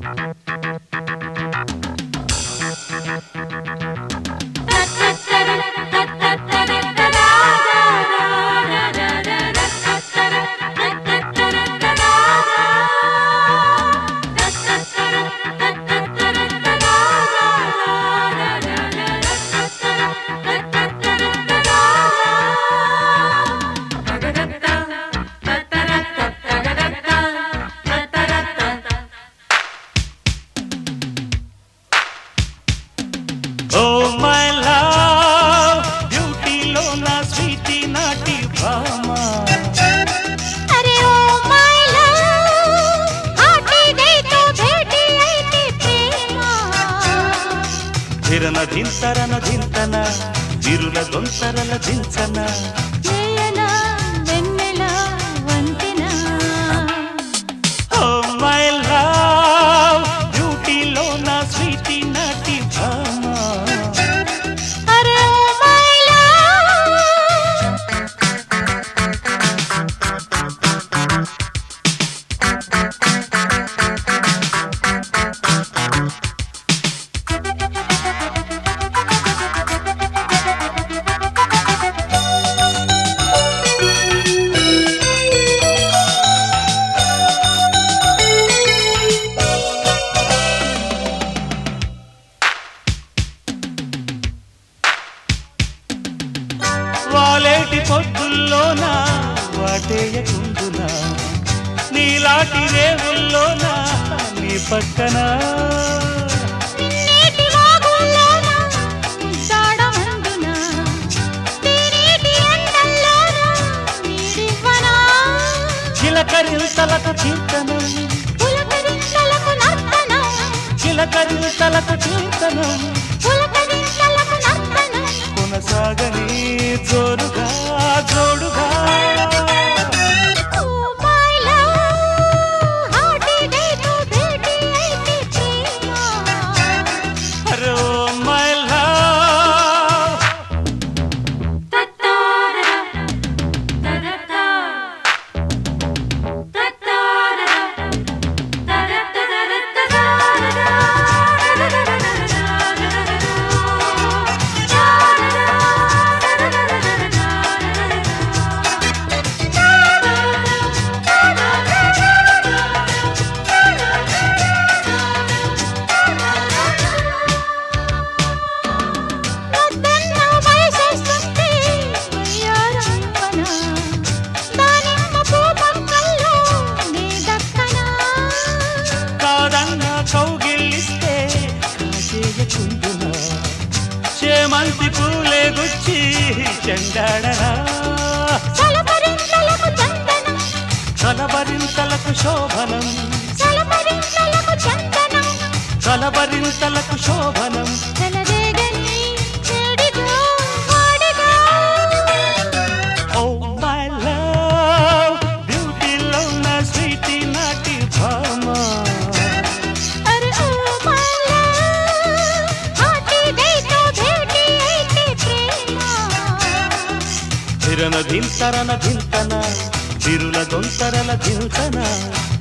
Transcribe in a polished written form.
Oh my love, beauty lo na sweetie naati bhama. अरे ओ my love, आटी गई तो भेटी आईती प्रेमा. ధిరన ధింతరన ధింతన విరుల దొంతరల ధించన నేయన వెన్నెల వంతెన. Oh my love, beauty lo na sweetie naati bhama. अरे ओ my love. వాలేటి పొద్దుల్లోన వాటేయకుందున నీలాటి రేవుల్లోన నీ పక్కన నిన్నేటి వాగుల్లోన జాడమందున తీరేటి ఎండల్లోన నీడివ్వనా. చిలకరింతలకు కీర్తనం పులకరింతలకు నర్తనం, చిలకరింతలకు కీర్తనం పులకరింతలకు నర్తనం. కొనసాగని జోరుగా జోడుగా Oh my love, ఆటి గई तो भेटी आईती प्रेमा. అరే ఓ మై లవ్ వద్దన్న వయసేస్తుంది వయ్యారంపన, దానిమ్మ పూపంకల్లో నీ దక్కన. కాదన్న కౌగిలిస్తే కాజేయకుందున చేమంతి పూలే గుచ్చి చెండాడనా చలపరింతలకు చందనం, కలబరింతలకు శోభనం చలపరింతలకు చందనం. కలబరింతలకు శోభనం చెలరేగని చెడిగా వాడిగా. ఓ మై లవ్ బ్యూటీలో నా స్వీటీ నాటి భామ अरे ओ my love, आटी गई तो भेटी आईती प्रेमा. ధిరన ధింతరన ధింతన చిరుల దొంతరల ధింతన